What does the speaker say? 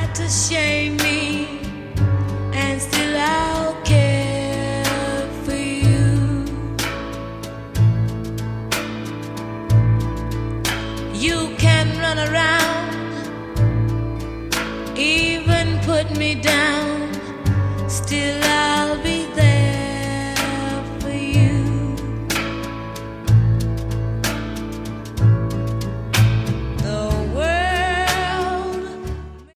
to shame me, and still I'll care for you. You can run around, even put me down, still